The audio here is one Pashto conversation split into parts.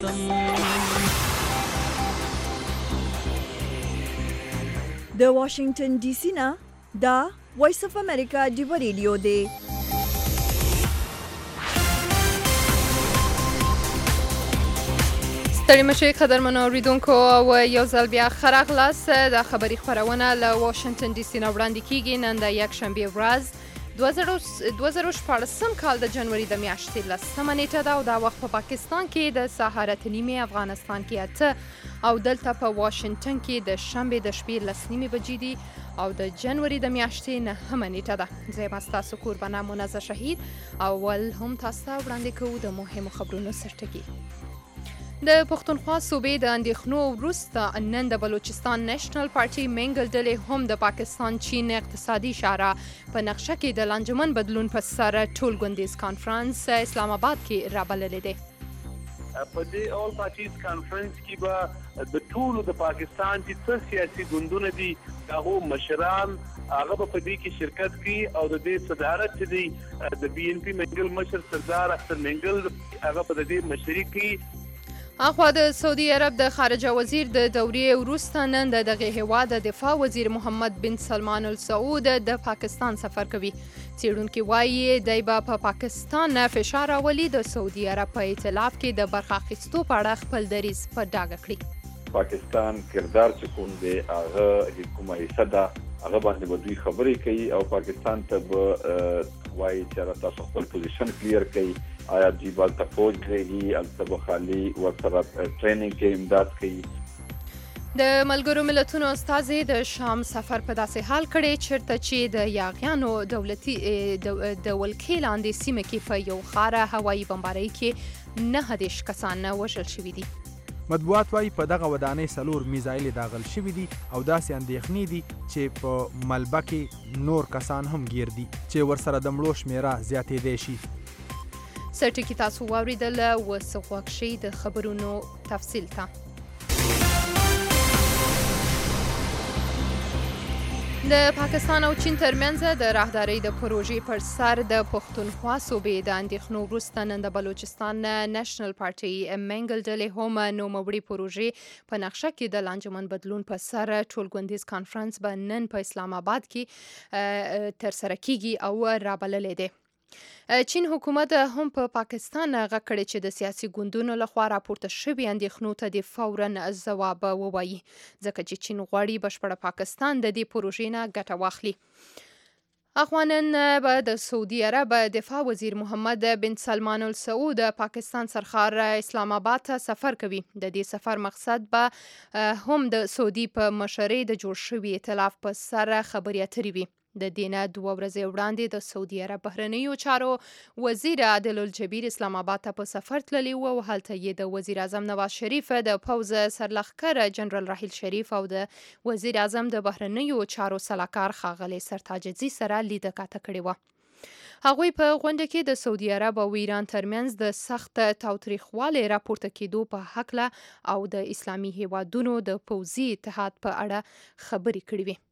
د واشنگټن ډي سي نه دا وایس اف امریکا ډیو ریډیو دی. ستړي مشئ قدرمنو اوریدونکو او یو ځل بیا ښه راغلاست. د خبري خپرونه له واشنګټن ډي سي نه وړاندې کیږي. نن د یکشنبې ورځ 2014 کال د جنوري د میاشتې 10 نیټه ده او دا وخت په پاکستان کې د سهار اته نیمې، افغانستان کې 8 او دلته په واشنګټن کې د شنبې د شپې 10 بجې دي او د جنوري د میاشتې 9 نیټه ده. زه یم ستاسو کوربانه منزه شهید. اول هم تاسو ته وړاندې کوو د مهمو خبرونو سرټکي. د پښتونخوا صوبې د اندېښنو وروسته نن د بلوچستان نیشنل پارټي منګل ډلې هم د پاکستان چین اقتصادي اشاره په نقشه کې د لانجمن بدلون په سر ټول ګوندیز کانفرنس اسلام آباد کې رابللی دی. په دې اول پارټیز کانفرنس کې به د ټولو د پاکستان چې څه سیاسي ګوندونه دي هغو مشران هغه به په دې کې شرکت کوي او د دې صدارت چې دی د بي ان پي منګل مشر سردار اختر منګل هغه په دې مشري کوي. اخوا د سعودي عرب د خارجه وزیر د دورې وروسته نن د دغه هیواد د دفاع وزیر محمد بن سلمان السعود د پاکستان سفر کوي. څېړونکي وایي دی به په پاکستان فشار راولي د سعودي عرب په ائتلاف کې د برخه اخیستو په اړه خپل دریځ په ډاګه کړي. پاکستان کردار چې کوم دی هغه کومه حصه ده هغه باندې به دوی خبرې کوي او پاکستان ته به وایي چې تاسو خپل پوزیشن کلیر کړئ. آیا دوی بالته فوج لري هلته به خالي ورسره ټریننګ کې امداد کوي. د ملګرو ملتونو استازي د شام سفر په داسې حال کړی چیرته چې د یاغیانو دولتي د ولکې لاندې سیمه کې په یو ښاره هوایي بمبارۍ کې 9 کسان وژل شوي دي. مطبوعات وایي په دغه ودانۍ 4 میزایل داغل شوي دي او داسې اندېښنې دي چې په ملبه کې نور کسان هم ګیر دي چې ورسره د مړو شمیره زیاتېدی شي. سرټکي تاسو واوریدل، اوس غوږ شئ د خبرونو تفصیل ته. د پاکستان او چین ترمنځ د راهدارۍ د پروژې پر سر د پښتونخوا صوبې د اندېښنو وروسته نن د بلوچستان نیشنل پارټي منګل ډلې هم نوموړې پروژې په نقشه کې د لانجمن بدلون په سر ټول ګوندیز کانفرنس به نن په اسلام آباد کې ترسره کیږي او رابللی دی. چین حکومت هم په پاکستان غږ کړی چې د سیاسي ګوندونو لخوا راپورته شوي اندېښنو ته د فوراً ځواب ووایي ځکه چې چین غواړي بشپړه پاکستان د دې پروژې نه ګټه واخلي. اخوانن به د سعودي عرب دفاع وزیر محمد بن سلمان السعود پاکستان سرخار اسلام آباد ته سفر کوي. د دې سفر مقصد به هم د سعودي په مشرۍ د جوړ شوي ائتلاف په سر خبرې اترې وي. د دینه 2 ورځې وړاندې د سعودي عرب بهرنیو چارو وزیر عادل الجبیر اسلام آباد ته په سفر تللی و او هلته یې د وزیر اعظم نواز شریف د پوځ سرلښکر جنرال راحیل شریف او د وزیر اعظم د بهرنیو چارو سلاکار ښاغلی سرتاج عزیز سره لیده کاته کړې وه. هغوی په غونډه کې د سعودي عرب او ایران ترمنځ د سخت تاوتریخوالي راپورته کېدو په هکله او د اسلامي هیوادونو د پوځي اتحاد په اړه خبرې کړې وې.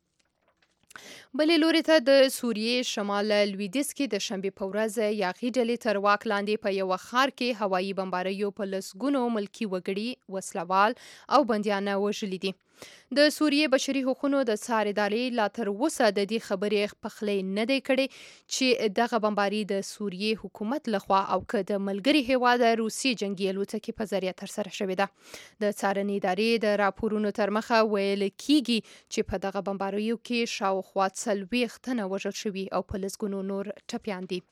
بلې لوري ته د سوریې شمال لویدیځ کې د شنبې په ورځ یاغي ډلې تر واک لاندې په یوه ښار کې هوایي بمباریو په لسګونو ملکي وګړي، وسلوال او بندیان وژلي دي. د سوریې بشري حقوقو د څار ادارې لا تر اوسه د دې خبرې پخلی نه دی کړی چې دغه بمباري د سوریې حکومت لخوا او که د ملګري هیواد روسي جنگي الوتکې په ذریعه ترسره شوې ده. د څارنې ادارې د راپورونو تر مخه ویل کیږي چې په دغه بمباریو کې شاوخوا 40 تنه وژل شوي او په لسګونو نور ټپیان دي.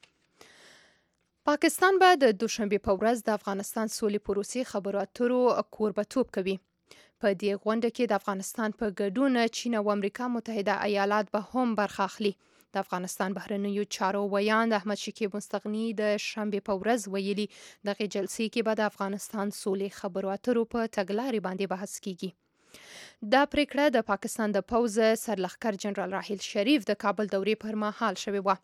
پاکستان به د دوشنبې په ورځ د افغانستان سولې پروسې خبرو اترو کوربتوب کوي. په دې غونډه کې د افغانستان په ګډون چین او امریکا متحده ایالات به هم برخه اخلي. د افغانستان بهرنیو چارو ویاند احمد شکیب مستغني د شنبې په ورځ ویلي دغه جلسې کې به د افغانستان سولې خبرو اترو په تګلارې باندې بحث کیږي. دا پریکړه د پاکستان د پوځ سرلښکر جنرال راحیل شریف د کابل دورې پر مهال شوې وه.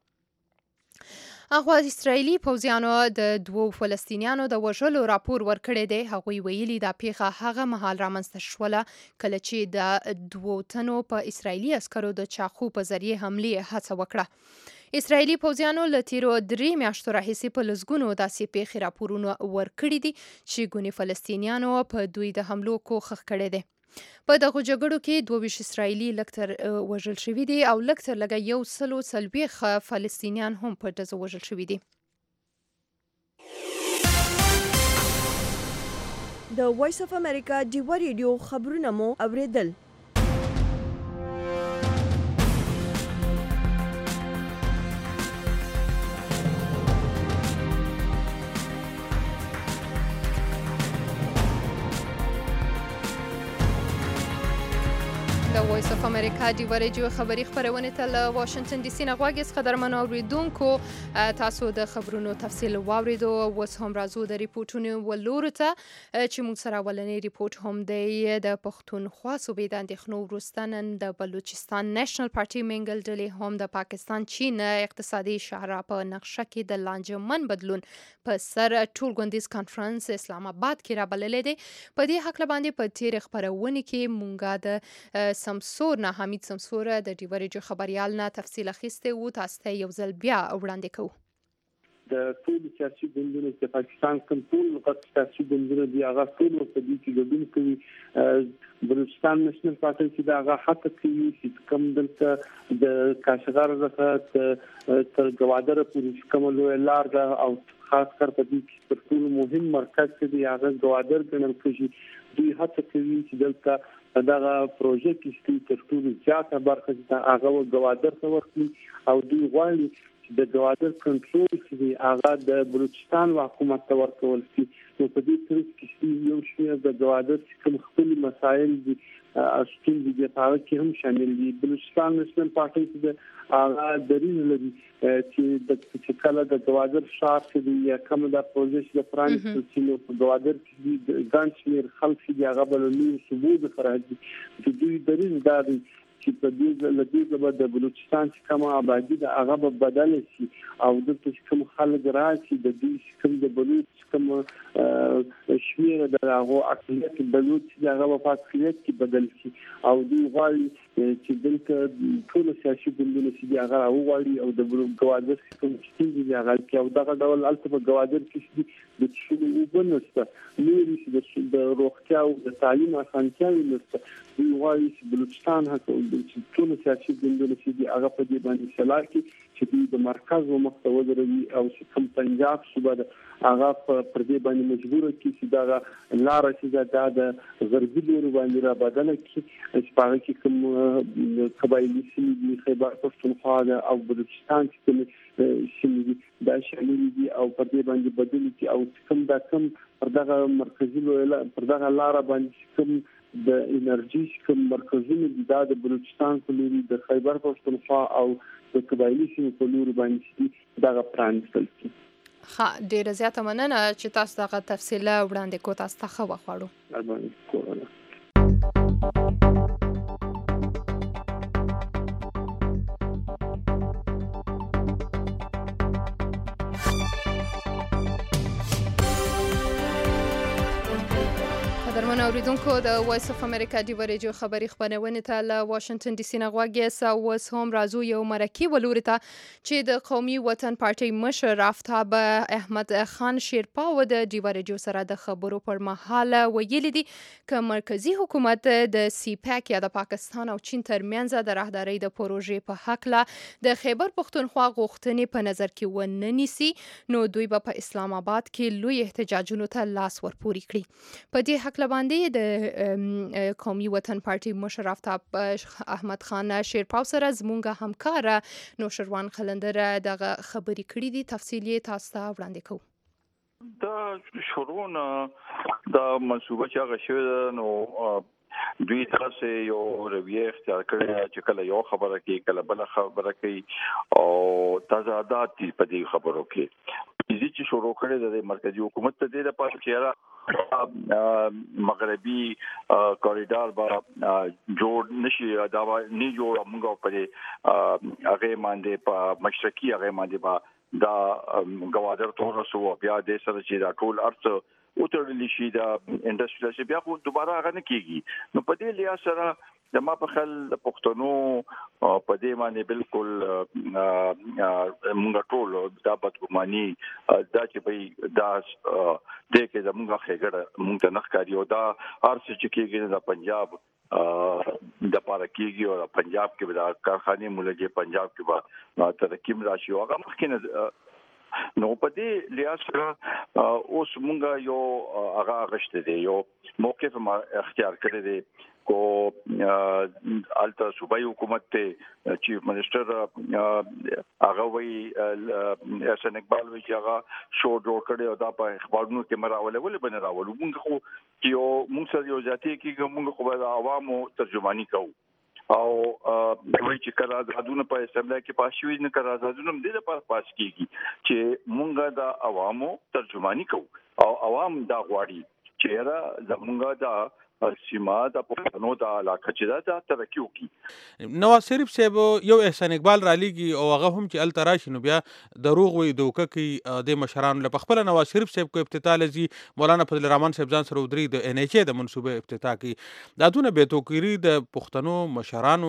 اخوا اسرائیلي پوځیانو د 2 فلسطینیانو د وژلو راپور ورکړی دی. هغوی ویلي دا پیښه هغه مهال رامنځته شوله کله چې د 2 تنو په اسرائیلي عسکرو د چاقو په ذریعه حملې هڅه وکړه. اسرایلی پوځیانو له تیرو 3 میاشتو راهیسې په لسګونو داسې پیښې راپورونه ورکړي دي چې ګونې فلسطینیانو په دوی د حملو کوښښ کړی دی. په دغه جګړو کې 22 اسرایلی لکتر وژل شوي دي او لکتر لګه 140 فلسطینیان هم په ډزو وژل شوي دي. د وایس اف امریکا ډیوا ریډیو خبرونه مو اوریدل. د وایس اف امریکا ډیوا ریډیو خبری خبرونه ته له واشنگټن ډي سي نه غواګس قدرمنو اوریدونکو تاسو د خبرونو تفصیل واوریدو. اوس هم راځو د ریپورتونو ولور ته چې موږ سره ولنې ریپورت هم دی د پښتونخوا صوبې د اندېښنو وروسته نن د بلوچستان نېشنل پارټي منګل ډلې هم د پاکستان چین اقتصادي شاهراه په نقشه کې د لانجمن بدلون په سر ټول ګوندیز کانفرنس اسلام آباد کې رابللې دی. په دې حق باندې په تیر خبرونه کې مونږه د سمسور نه حمید سمسور د ډیوا ریډیو خبريال نه تفصیل اخیسته وو. تاسو ته یو ځل بیا وړاندې کوو. د ټول سیاسي ګوندونو چې پاکستان کوم ټول غټ سیاسي ګوندونه دی هغه ټول په دې کې ګډون کوي. بلوچستان نېشنل پارټي چې دا هغه حق کوي چې کوم دلته د کاشغر زخه تر گوادر پولیس کوم لوی لار او خاص کر په دې کې پر ټول مهم مرکز کې دی هغه گوادر ګڼل کېږي. دوی هڅه کوي چې دلته دغه پروژه کې تر ټولو زیاته برخه د هغه گوادر ته ورکړي او دوی غواړي چې د گوادر کنټرول چې هغه د بلوچستان حکومت ته ورکول شي. نو په دې ترڅ کې یو شمېر د گوادر کوم خپل مسایل دي اصلي دي هغه کې هم شامل دي. بلوچستان نېشنل پارټي چې هغه دریځ لري چې کله د گوادر شار کې یا کوم د پروژې د فرانس چې په گوادر کې د ځان شمیر خلک چې هغه بلنی ثبوت فرهدي چې دوی دریځ داري چې په دې لږه د بلوچستان چې کومه آبادی د هغه بدل شي او د کوم خلک راشي د دې کوم د بلوچ کوم شمیر د هغه اقلیت بلوچ چې هغه په اقلیت کې بدل شي او دوی غواړي چې دلته ټول سیاسي ګوندونه چې هغه غواړي او د گوادر کوم چې دی هغه کې او دغه ډول الته په گوادر کې د شنو وبنسته نوري چې د روغتیا او د تعلیم اسانتیاوې نشته. دوی غواړي چې بلوچستان چې ټول سیاسي ګوندونه چې هغه په دې باندې سلاح کې چې دوی د مرکز او مختوي او چې کوم پنجاب صوبه هغه پر دې باندې مجبور کی چې دا لار چې د غربي لور باندې را بدل کی چې هغه کې کوم قبایلی سیمې خیبر پښتونخوا او بلوچستان چې سیمې دا شامل دي او پر دې باندې بدل کی او کوم پر دغه مرکزی پر دغه لار باندې کوم د انرژي کوم مرکزونه دي د بلوچستان په لوري د خیبر پښتونخوا او د قبایلی سیمې په لوري باندې دغه پرانستل کی. ها ډیره زیاته مننه چې تاسو دغه تفصیل وړاندې کو. تاسو ته ښه وخت غواړو. قدرمن اوریدونکو د وایس اف امریکا ډیوا ریډیو خبری خبرونه ته له واشنگټن ډي سي نه غواګي اوس هم راځو یو مرکه ولوري ته چې د قومي وطن پارټي مشر آفتاب احمد خان شیرپاو د ډیوا ریډیو سره د خبرو پر مهال ویلي دي چې مرکزی حکومت د سی پیک یا د پاکستان او چین ترمنځ د راهدارۍ د پروژې په حق لا د خیبر پښتونخوا غوښتنې په نظر کې ونه نیسي نو دوی په اسلام آباد کې لوی احتجاجونو ته لاس ورپوري کړی. په دې حق باندې د قومي وطن پارټي مشر آفتاب احمد خان شیرپاو سره زمونږ همکار نوشروان خلندر دغه خبرې کړې دي. تفصیل یې تاسو ته وړاندې کوو. دا شروع د منصوبه چې هغه شوی نو دوی تاسو یو رویه اختیار کړی چې کله یو خبره کوي کله بل خبره کوي او تضادات په دې خبرو کې چې شروع کړی د مرکزی حکومت ته د پاتې چیرې مغربي کوریډور با جوړ نشي دا نه جوړ موږ په هغه باندې په مشرقي هغه باندې با دا گوادر تورسو بیا د سره چې دا ټول ارڅ وترلی شي د انډستریال شي بیا خو دوباره هغه نه کیږي نو په دې لحاظ سره د ما په خل پښتنو په دې باندې بالکل موږ ټول د بدګماني دا چې به دا د کې زموږه خېګړه موږ ته نخکاری او دا هر څه چې کېږي د پنجاب د پاره کېږي او پنجاب کې د کارخانه مولګي پنجاب کې به ترکیم راشي او هغه مخکینه نو په دې لحاظ سره اوس موږ یو هغه غشته دی یو موقف ما اختیار کړی دی کو الته صوبایي حکومت ته چیف منسٹر هغه وی احسان اقبال وی چې هغه شو جوړ کړی او دا په اخبارونو کې مراوله ولې بن راولو موږ خو یو موږ سره یو ذاتي کې موږ خو د عوامو ترجمانی کوو او دوی چې کله آزادونه په اسمبلی کې پاس شوی نه کړه آزادونه د لپاره پاس کیږي چې موږ د عوامو ترجمانی کوو او عوام دا غواړي چې را زموږ دا سیما د پښتنو د علاقه چې دا ترقی وکړي نواز شریف صاحب یو احسان اقبال را لېږي او هغه هم چې التراشي نو بیا دروغ وي دوکه کوي د مشرانو له خپل نواز شریف صاحب کو افتتاح لذي مولانا فضل الرحمن صاحب ځان سره ودري د ان ایچ ای د منصوبه افتتاح کوي دا دونه به توقيري د پښتنو مشرانو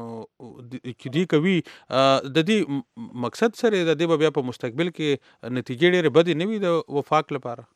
چې دی کوي د دې مقصد سره د دې بیا په مستقبل کې نتیجې ډېرې بدې نه وي د وفاق لپاره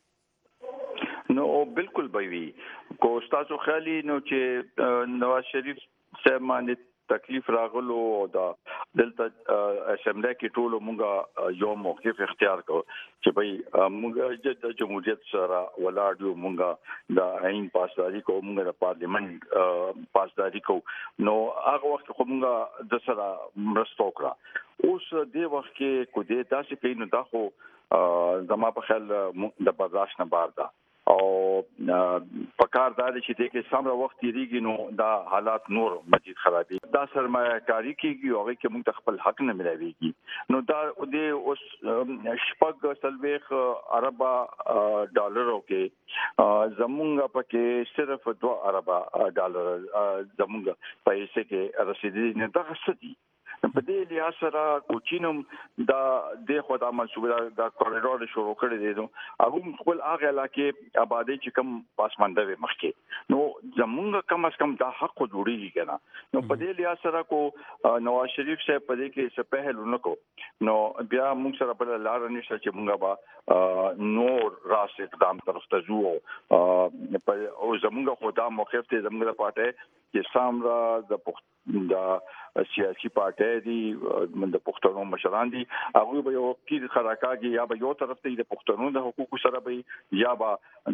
نو بالکل به وي کو تاسو خیالي نو چې نواز شریف صاحب باندې تکلیف راغلو او دا دلته اسمبلی کې ټول مونږه یو موقف اختیار کو چې بھئی مونږ د جمهوریت سره ولاړ یو مونږه د عین پاسداري کو مونږ د پارلیمنت پاسداري کو نو هغه وخت خو مونږه د سره مرسته وکړه اوس دې وخت کې کو دې تاسو کې نو دا خو زما په خیال د برداشت نه بار ده او پکار دا چې دې کې سمره وخت تیریږي نو دا حالات نور مزید خرابي دا سرمایه‌کاری کیږي او کې موږ خپل حق نه ملويږي نو دا دې اوس شپږ سلويخ اربا ډالرو کې زمونږ پکې صرف 2 اربا ډالر زمونږ پیسې کې رسیدي نه دا څه په دې لحاظ سره کوچینم دا د خدای منصوبه دا کوریډور شروع کړی دی نو هغه خپل هغه علاقې آبادی چې کم پاسمانده وي مخکې نو زمونږ کم از کم دا حق جوړیږي کنه نو په دې لحاظ سره کو نواز شریف صاحب په دې کې څه پهل نکو نو بیا موږ سره په لار نشته چې موږ با نور راس اقدام طرف ته ځو او زمونږ خدا موقف ته زمونږ پاتې چې سامرا د سیاسي پارټي دي د پښتنو مشران دي هغه به یو کې خراکاږي یا به یو طرف ته د پښتنو د حقوقو سره به یا به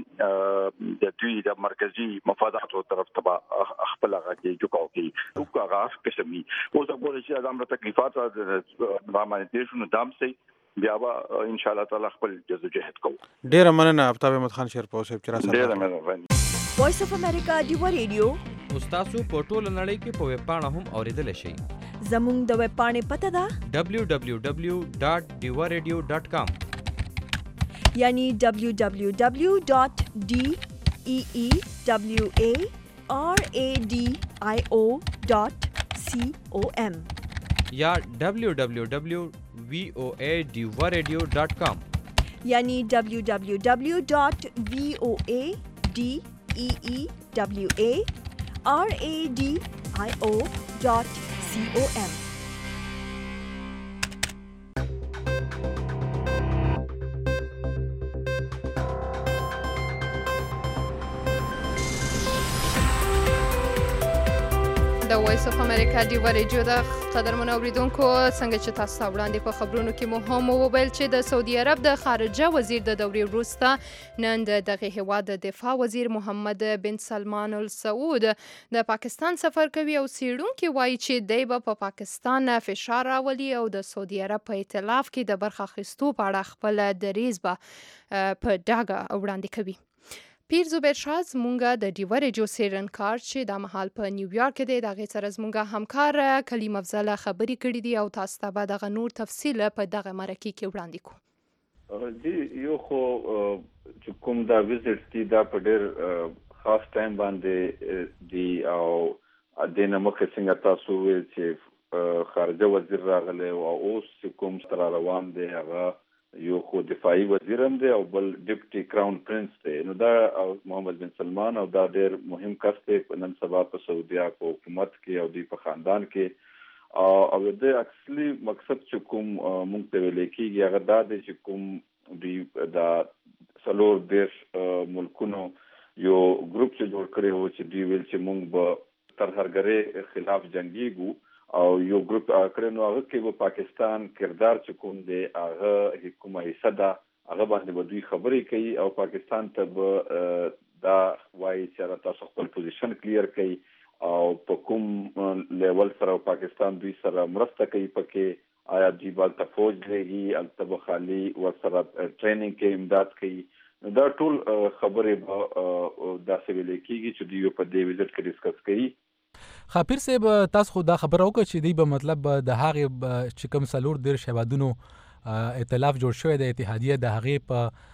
د دوی د مرکزی مفاداتو طرف ته خپل هغه کې جوړاو کی او هغه قسمي او زه غواړم چې ادم له تکلیفات د باندې شنو دام سي بیا به ان شاء الله تعالی خپل جدوجہد کوو ډیر مننه افتاب احمد خان شیرپور صاحب چې را سره ډیر مننه وایس اف امریکا دیو ریډیو تاسو په ټوله نړۍ کې په ویب پاڼه هم اوریدل شئ زموږ د ویب پاڼې پته ده www.diwaradio.com یعنی www.deewaradio.com یا www.voadiwaradio.com یعنی www.voadeewaradio.com د وایس اف امریکا دیو ریډیو د قدرمنو اوریدونکو څنګه چې تاسو وړاندې په خبرونو کې مو هم وویل چې د سعودي عرب د خارجه وزیر د دورې وروسته نن دغه هیواد د دفاع وزیر محمد بن سلمان السعود د پاکستان سفر کوي او څېړونکي وایي چې دی به په پاکستان فشار راولي او د سعودي عرب په ائتلاف کې د برخه اخیستو په اړه خپل دریځ به په ډاګه وړاندې کوي. پیر زبیر شاه زمونږ د ډیو ریډیو څېړنکار چې دا مهال په نیویارک کې دی د هغې سره زمونږ همکار کلیم افضله خبرې کړي دي او تاسو ته به دغه نور تفصیل په دغه مرکې کې وړاندې کوو. یو خو چې کوم دا وزټ دي دا په ډېر خاص ټایم باندې دی او د نمخ څنګه تاسو ویل چې خارجه وزیر راغلی او اوس کوم ستر روان دی هغه یو خو دفاعي وزیر هم دی او بل ډیپټي کراون پرنس دی. نو دا محمد بن سلمان او دا ډېر مهم کس دی نن سبا په سعودیا په حکومت کې او دی په خاندان کې او د اصلي مقصد چې کوم مونږ ته ویل کېږي هغه دا دی چې کوم دی دا څلور دیرش ملکونو یو ګروپ چې جوړ کړی و چې دی ویل چې مونږ به ترهګرۍ خلاف جنګیږو او یو ګروپ کړي نو هغه کې به پاکستان کردار چې کوم دی هغه کومه حصہ ده هغه باندې به دوی خبرې کوي او پاکستان ته به دا وایي چې تاسو خپل پوزیشن کلیر کړئ او په کوم لیول سره پاکستان دوی سره مرسته کوي پکې آیا دوی بالته فوج لري البته به خالي ورسره ټریننګ کې امداد کوي. دا ټول خبرې به داسې ویل کېږي چې دوی په دې وزټ کې ډسکس کوي. خاپیر صاحب تاسو خو دا خبره وکړه چې دی به مطلب د هغې چې کوم څلور دیرش هیوادونو ائتلاف جوړ شوی د اتحادیه د هغې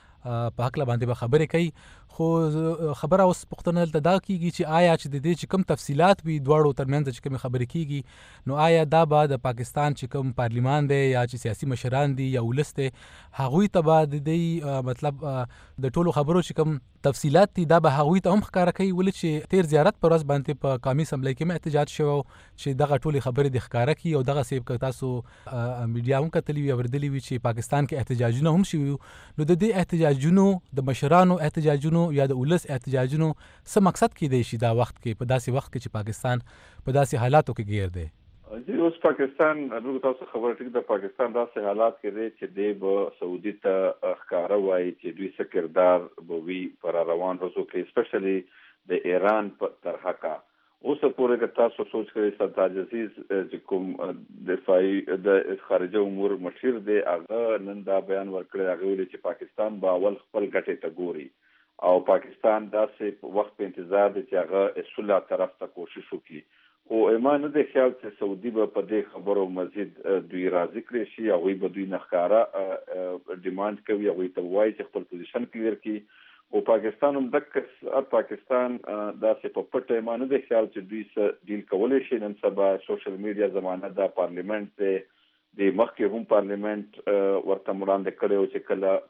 په هکله باندې به خبرې کوي. خو خبره اوس پوښتنه دلته دا کېږي چې آیا چې د دې چې کوم تفصیلات وي دواړو ترمنځ چې کومې خبرې کېږي نو آیا دا به د پاکستان چې کوم پارلیمان دی یا چې سیاسي مشران دي یا ولس دی هغوی ته به د دې مطلب د ټولو خبرو چې کوم تفصیلات دي دا به هغوی ته هم ښکاره کوي ولې چې تیر زیارت پر ورځ باندې په قومي اسمبلی کې هم احتجاج شوی چې دغه ټولې خبرې د ښکاره کړي او دغسې که تاسو میډیا هم کتلي وي اورېدلي وي چې پاکستان کې احتجاجونه هم شوي نو د دې احتجاجونو د مشرانو احتجاجونو یا د ولس احتجاجونو څه مقصد کېدی شي دا وخت کې په داسې وخت کې چې پاکستان په داسې حالاتو کې ګیر دی؟ اوس پاکستان دغه تاسو خبره ټیک ده پاکستان داسې حالات کې دی چې دی به سعودي ته ښکاره وایي چې دوی څه کردار به وي پر روان ورځو کې اسپیشلی د ایران په طرحه اوس پورې که تاسو سوچ کړئ سردار عزیز چې کوم دفاعي د خارجه امور مشیر دی هغه نن دا بیان ورکړی هغه ویلي چې پاکستان به اول خپل ګټې ته ګوري او پاکستان داسې وخت په انتظار دی چې هغه صلح طرف ته کوشش وکړي. خو ایمان نه دی خیال چې سعودي به په دې خبرو مزید دوی راضي کړي شي هغوی به دوی نه ښکاره ډیمانډ کوي هغوی ته وایي چې خپل پوزیشن کلیر کړي. او پاکستان هم دغه پاکستان داسې په پټه ایمان نه دی خیال چې دوی سره ډیل کولی شي. نن سبا سوشل میډیا زمانه ده پارلیمنت دی د مخکې هم پارلیمنت ورته وړاندې کړی و چې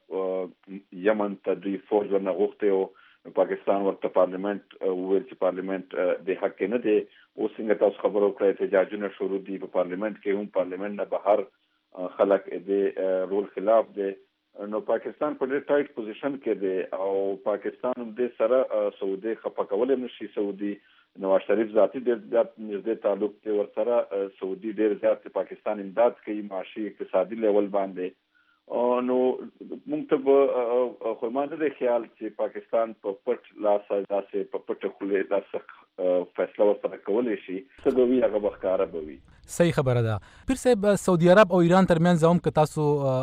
کله یمن ته دوی فوج ورنه غوښتی و پاکستان ورته پارلیمنت وویل چې پارلیمنت د حق نه دی. اوس څنګه تاسو خبره وکړه احتجاجونه شروع دي په پارلیمنت کې هم پارلیمنت نه بهر خلک د رول خلاف دی نو پاکستان په ډېر ټایټ پوزیشن کې دی او پاکستان هم دې سره سعودي خفه کولی نشي. سعودي نواز شریف ذاتي ډېر زیات نږدې تعلق دی ورسره سعودي ډېر زیات د پاکستان امداد کوي معاشي اقتصادي لیول باندې نو موږ ته به خو ما نه دی خیال چې پاکستان په پټ لاس داسې په پټه خولې داسې فیصله ورسره کولی شي څه به وي هغه به ښکاره به وي. صحیح خبره ده. پیر صاحب سعودي عرب او ایران ترمنځ هم که تاسو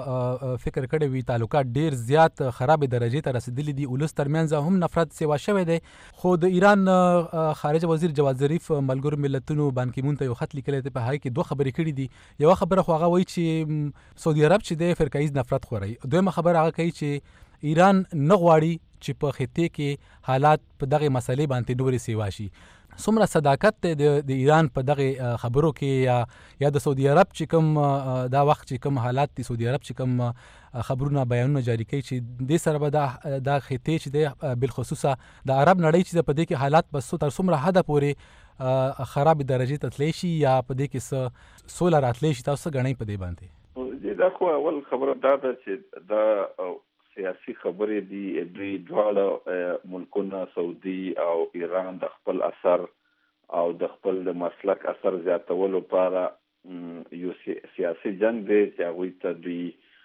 فکر کړی وي تعلقات ډیر زیات خرابې درجې ته رسیدلي دي ولس ترمنځ هم نفرت سیوا شوی دی. خو د ایران خارجه وزیر جواد ظریف ملګرو ملتونو بان کی مون ته یو خط لیکلی دی په هغې کې دوه خبرې کړي دي. یوه خبره خو هغه وایي چې سعودي عرب چې دی فرقه نفرت خوري. دویمه خبره هغه کوي چې ایران نه غواړي چې په خطې کې حالات په دغه مسلې باندې نورې سیوا شي. څومره صداقت دی د ایران په دغه خبرو کې یا د سعودي عرب چې کوم دا وخت چې کوم حالات دي سعودي عرب چې کوم خبرونه بیانونه جاری کوي چې دې سره به دا خطې چې دی بالخصوصا د عرب نړۍ چې په دې کې حالات بس تر څومره حده پورې خرابې درجې ته تللی شي یا په دې کې څه سوله راتلی شي تاسو څه ګڼئ په دې باندې؟ دا خو اول خبره دا ده چې دا سیاسي خبرې دي دوی دواړه ملکونه سعودي او ایران د خپل اثر او د خپل مسلک اثر زیاتولو لپاره یو سیاسي جنگ دی چې هغوی ته دوی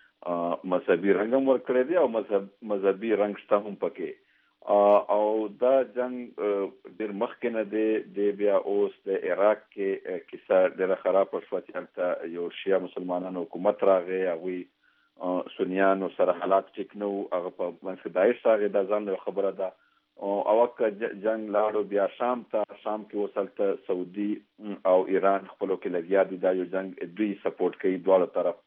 مذهبي رنګ هم ورکړی دی او مذهبي رنګ شته هم پکې او دا جنگ ډېر مخکې نه دی بیا اوس د عراق کې کیسه ډېره خرابه شوه چې هلته یو شیعه مسلمانانو حکومت راغی هغوی سنیانو سره حالات ټیک نه وو هغه په منځ کې داعش راغی دا ځان له خبره ده او که جنگ لاړو بیا شام کې اوس هلته سعودي او ایران خپلو کې لګیا دي دا یو جنگ دوی سپورټ کوي دواړو طرف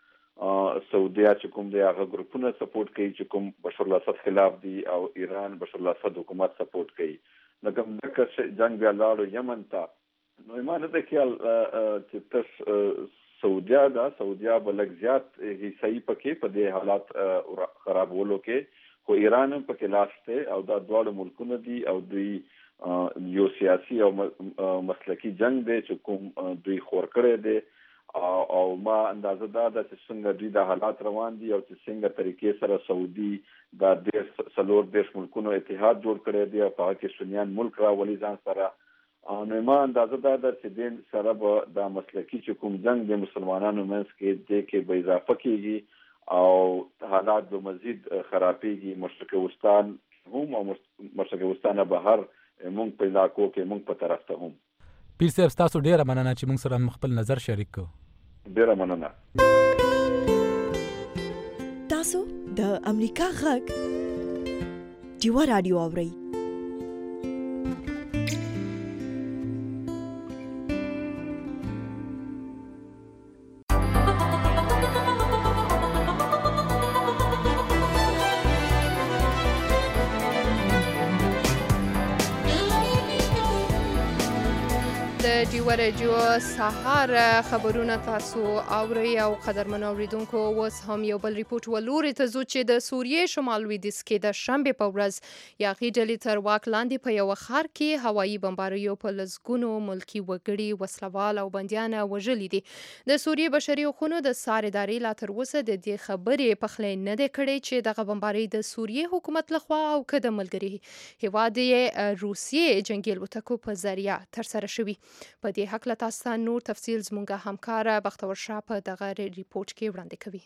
ته سعودیا چې کوم دی هغه ګروپونه سپورټ کوي چې کوم بشار الاسد خلاف دي او ایران بشار الاسد حکومت سپورټ کوي. لکه دغه جنگ بیا لاړو یمن ته نو ایمان نه دی خیال چې تاسو سعودیا به لږ زیات حصہی پکې په دې حالات خرابولو کې، خو ایران هم پکې لاس ته او دا دواړه ملکونه دي او دوی یو سیاسي او مسلکی جنگ دی چې کوم دوی خور کړی دی او ما اندازه دا د څنګه دوی د حالات روان دي او چې څنګه طریقې سره سعودي د 10 ملکونو اتحاد جوړ کړی دی او په کې سنیان ملک راولي ځان سره. نو ما اندازه دا د چې دین سره به د مسلکی چې کوم جنگ د مسلمانانو منځ کې د کې به اضافه کیږي او حالات به مزید خرابېږي. مشرق وسطان هم او مشرق وسطان بهر مونږ په علاقو کې مونږ په طرف ته هم. پیر صاحب تاسو ډیره مننه چې مونږ سره خپل نظر شریک کړو. ډیره مننه. تاسو د امریکا غږ ډیوا رادیو اورئ. ډیوا رادیو سهار خبرونه تاسو اورئ او قدرمنو اوریدونکو اوس هم یو بل ریپورت ولوري ته ځو چې د سوریې شمال لویدیځ کې د شنبې په ورځ یاغي ډلې تر واک لاندې په یوه ښار کې هوایي بمباریو په لسګونو ملکي وګړي وسلوال او بندیان وژلي دي. د سوریې بشري حقوقو د څار ادارې لا تر اوسه د دې خبرې پخلی نه دی کړی چې دغه بمباري د سوریې حکومت لخوا او که د ملګري هیواد روسیې جنګي الوتکو په ذریعه ترسره شوي. په دې هکله تاسو نور تفصیل زموږ همکار بختور شاه په دغه ریپورت کې وړاندې کوي.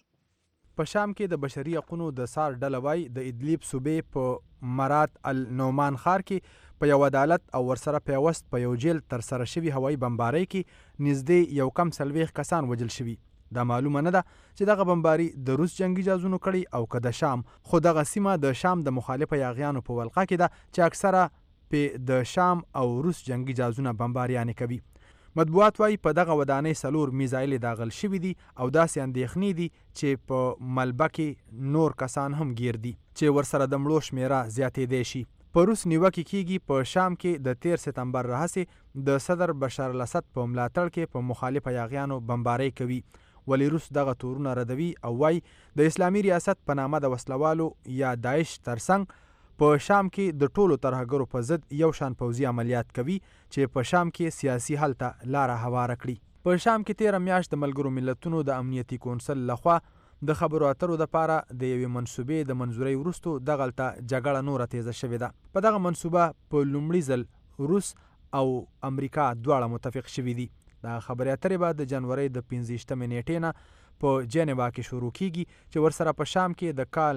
په شام کې د بشري حقوقو د څار ډله وایي د ادلیب صوبې په مرات النومان ښار کې په یو عدالت او ورسره پیوست په یو جیل ترسره شوي هوایي بمبارۍ کې نږدې 140 کسان وژل شوي. دا معلومه نه ده چې دغه بمباري د روس جنگي جازونو کړي او که د شام، خو دغه سیمه د شام د مخالفه یاغیانو په ولقه کې ده چې اکثره په د شام او روس جنگي جازونه بمباریانې کوي. مطبوعات وایي په دغه ودانۍ 4 میزایل داغل شوي دي او داسې اندېښنې دي چې په ملبه کې نور کسان هم گیر دي چې ورسره د مړو شمیره زیاتېدی شي. په روس نیوکې کیږي په شام کې د 13 سپتمبر راهیسې د صدر بشار الاسد په ملاتړ کې په مخالفه یاغیانو بمبارۍ کوي، ولی روس دغه تورونه ردوي او وایي د اسلامي ریاست په نامه د وسلوالو یا داعش ترڅنګ په شام کې د ټولو ترهګرو په ضد یو شان پوځي عملیات کوي چې په شام کې سیاسي حل ته لاره هواره کړي. په شام کې 13 میاشت د ملګرو ملتونو د امنیتي کونسل لخوا د خبرو اترو دپاره د یوې منصوبې د منظورۍ وروستو دغلته جګړه نوره تیزه شوې ده. په دغه منصوبه په لومړي ځل روس او امریکا دواړه متفق شوي دي. د خبرې اترې به د جنورۍ د 15 نیټې نه په جنیوا کې شروع کیږي چې ورسره په شام کې د کال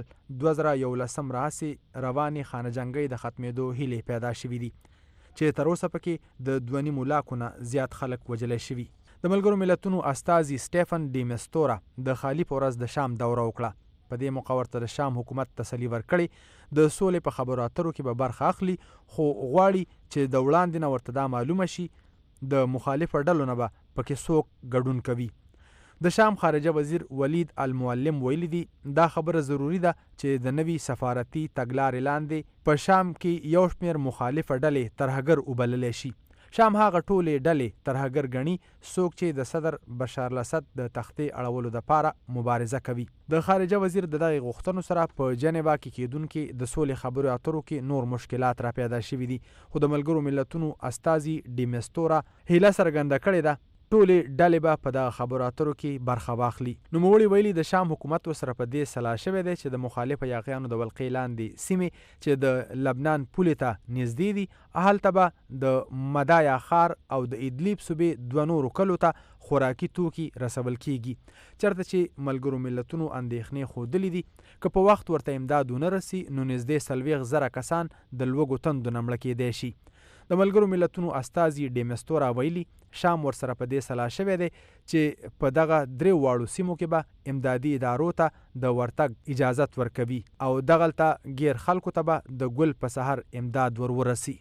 2011 راهیسې روانې خانه جنګۍ د ختمېدو هیلې پیدا شوي دي چې تر اوسه پکې د 2.5 لاکو نه زیات خلک وژلی شوي. د ملګرو ملتونو استازي سټیفن ډي مستورا د خالي په ورځ د شام دوره وکړه. په دې موقع ورته د شام حکومت تسلي ورکړې د سولې په خبرو اترو کې به برخه اخلي، خو غواړي چې د وړاندې نه ورته دا معلومه شي د مخالفه ډلو نه به پکې څوک ګډون کوي. د شام خارجه وزیر ولید المعلم ویلي دي دا خبره ضروری ده چې د نوي سفارتي تګلارې لاندې په شام کې یو شمېر مخالفه ډلې ترهګر وبللی شي. شام هغه ټولې ډلې ترهګر ګڼي څوک چې د صدر بشار الاسد د تختې اړولو دپاره مبارزه کوي. د خارجه وزیر د دغې غوښتنو سره په جنیوا کې کیدونکي د سولې خبرو اترو کې نور مشکلات را پیدا شوي دي، خو د ملګرو ملتونو استازي ډي مستورا هیله څرګنده کړې ده ټولې ډلې به په دغه خبرو اترو کې برخه واخلي. نوموړي ویلي د شام حکومت ورسره په دې سلا شوی دی چې د مخالفه یاغیانو د ولقې لاندې سیمې چې د لبنان پولې ته نږدې دي هلته به د مدایا ښار او د ادلیب صوبې 2 نورو کلو ته خوراکي توکي رسول کیږي، چېرته چې ملګرو ملتونو اندېښنې ښودلې دي که په وخت ورته امداد ونه رسي نو نږدې 40,000 کسان د لوږو تندو نه مړه کیدی شي. د ملګرو ملتونو استازي ډي مستورا ویلي شام ورسره په دې سلا شوی دی چې په دغه 3 واړو سیمو کې به امدادي ادارو ته د ورتګ اجازت ورکوي او دغلته غیر خلکو ته به د ګل په سحر امداد ورسي.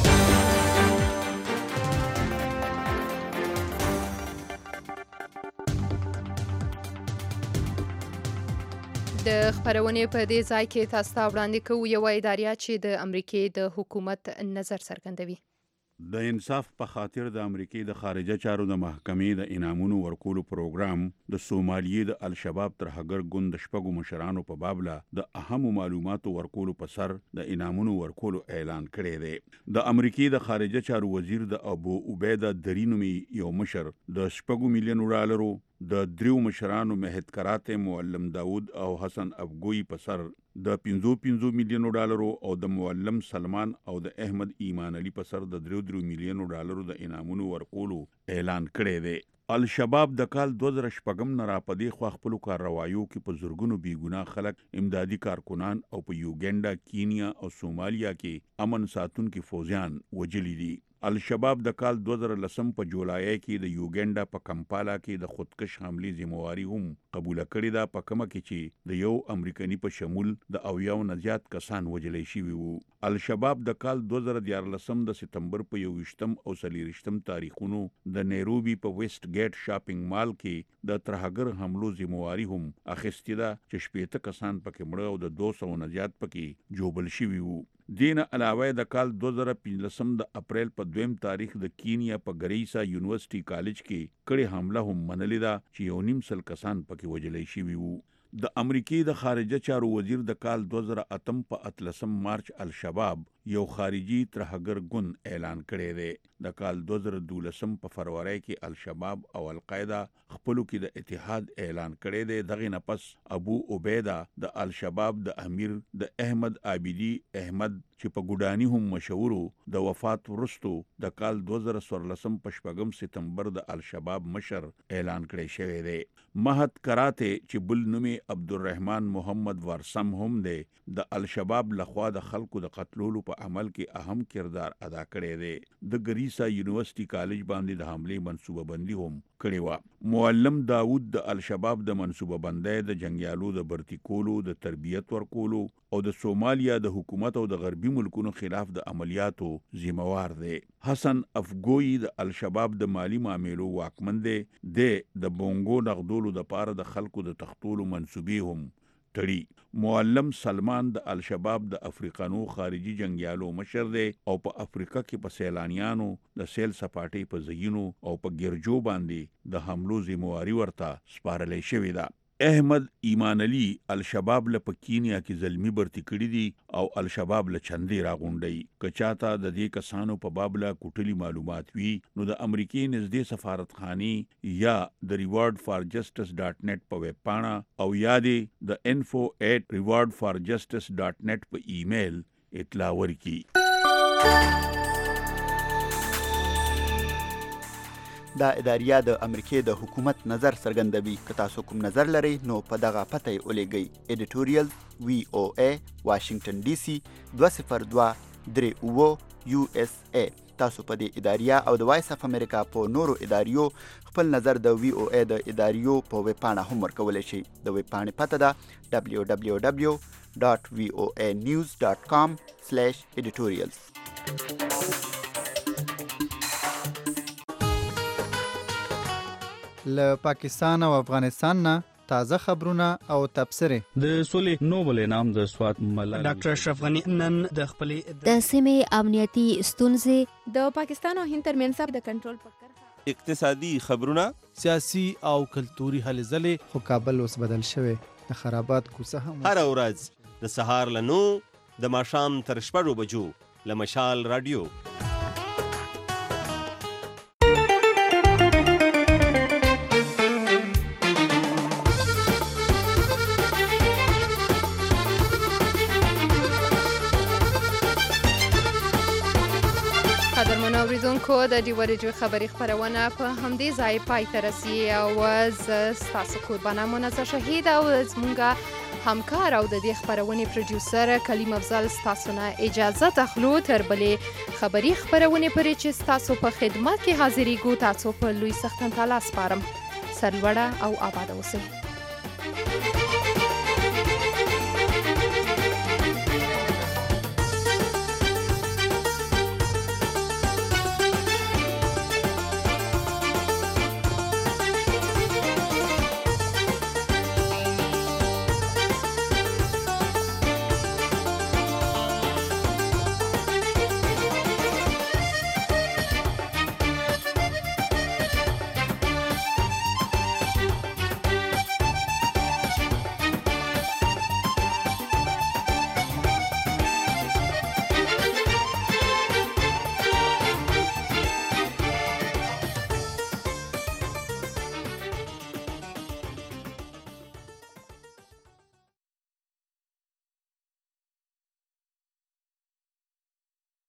د خبرونې په دې ځای کې تاسو ته وړاندې کوو یوه اداریه چې د امریکې د حکومت نظر څرګندوي. د انصاف په خاطر د امریکای د خارجه چارو د محکمې د انعامونو ورکولو پروګرام د سومالیې د الشباب ترهګر ګوند د شپږو مشرانو په بابله د اهمو معلوماتو ورکولو په سر د انعامونو ورکولو اعلان کړی دی. د امریکای د خارجه چارو وزیر د ابو عبیده درینومي یو مشر د $6 میلیون د دریو مشرانو مهد کرات معلم داود او حسن افګوی په سر د $55 میلیون او د معلم سلمان او د احمد ایمان علي په سر د $3 میلیون د انعامونو ورکولو اعلان کړی دی. الشباب د کال 2014 نه راپدې خو خپل کاروایو کې په زورګونو بیګناه خلک امدادي کارکنان او په یوګنډا، کینیا او سومالیا کې امن ساتونکو فوجیان وجلی دي. الشباب د کال 2010 په جولای کې د یوګنډا په کمپالا کې د خودکش حملې ذمہواری هم قبول کړې ده، په کومه کې چې د یو امریکایي په شمول د 90 نه زیات کسان وجلی شوي وو. الشباب د کال 2014 د سپتمبر په 21 او 23 تاریخونو د نیروبي په ویسټ ګیټ شاپینګ مال کې د ترهګر حملو ذمہواری هم اخیستې ده چې 80 کسان پکې مړه او د 200 نه زیات پکې جوبل شوي وو. دین علاوه د کال 2015 د اپریل په 2 تاریخ د کینیا په ګریسا یونیورسيټي کالج کې کړي حمله هم منلې ده چې 1.5 کسان پکې وجلی شوي وو. د امریکای د خارجه چارو وزیر د کال 2008 په 13 مارچ الشباب یو خارجي ترهګر ګوند اعلان کړی دی. د کال 2012 په فروری کې الشباب او القاعده خپلو کې د اتحاد اعلان کړی دی. دغه نه پس ابو عبیده د الشباب د امیر د احمد عابدی احمد چې په ګډانی هم مشهورو د وفات وروسته د کال 2014 په 4 سپتمبر د الشباب مشر اعلان کړی شوی دی. مهد کراته چې بل نومي عبدالرحمن محمد ورسم هم دی د الشباب لخوا د خلکو د قتلولو په عمل کې اهم کردار ادا کړی دی. د ګریسا یونیورسيټي کالج باندې د حمله منصوبه بندي هم کړی و. معلم داود د الشباب د منصوبه بندۍ د جنگیالو د برتی کولو د تربیت ورکولو او د سومالیا د حکومت او د غربي ملکونو خلاف د عملیاتو ذمہوار دی. حسن افګوی د الشباب د مالی معاملو واکمن دی. د بونګو نغدولو د پاره د خلکو د تختولو منصوبې هم تړي. معلم سلمان د الشباب د افریقانو خارجي جنگیالو مشر دی او په افریقا کې په سیلانیانو د سیل سپاټي په زینو او په ګرجو باندې د حملو ذمہواری ورته سپارلې شوې ده. احمد ایمان علي الشباب له په کینیا کې ظلمي برتی کړی دي او الشباب له چندې راغونډي. که چاته د دې کسانو په بابله کوټلي معلومات وي نو د امریکای نږدې سفارتخاني یا د rewardforjustice.net په ویب پاڼه او یا د info@rewardforjustice.net په ایمیل اطلاع ورکړي. دا اداریه د امریکای د حکومت نظر څرګندوي. که تاسو کوم نظر لرئ نو په دغه پته یې ولیږئ. ایډیټوریال VOA واشنگټن DC 202-38 USA. تاسو په دې اداریه او د وایس اف امریکا په نورو اداریو خپل نظر د VOA د اداریو په ویب پاڼه هم ورکولی شئ. د ویب پاڼې پته ده www.voanews.com/editorials. له پاکستان او افغانستان نه تازه خبرونه او تبصرې. د سولې نوبل انعام د سوات ملالۍ ډاکټر اشرف غنی نن د خپلې د سیمې امنیتي ستونزې، د پاکستان او هند ترمنځ د کنټرول په کرښه، اقتصادي خبرونه، سیاسي او کلتوري هلې ځلې. خو کابل اوس بدل شوی. د خرابات کوڅه هم هر ورځ د سهار له 9 د ماښام تر 6 بجو له مشال رادیو. اوریدونکو د ډیورجو خبري خبرونه په همدې ځای پای ته رسي او تاسو قربانه منزه شهید او زمونږه همکار او د دې خبرونې پروډوسر کلیم افضل تاسو نه اجازه تخلو تر بلې خبري خبرونه پرې چې تاسو په خدمت کې حاضرېږو. تاسو په لوی سختن تعالی سپارم. سرلوړه او آباد اوسئ.